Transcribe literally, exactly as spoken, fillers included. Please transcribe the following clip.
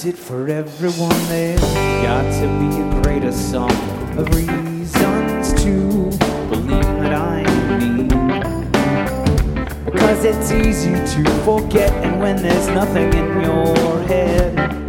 is it for everyone? There's got to be a greater song of reasons to believe that I'm me. Because it's easy to forget, and when there's nothing in your head,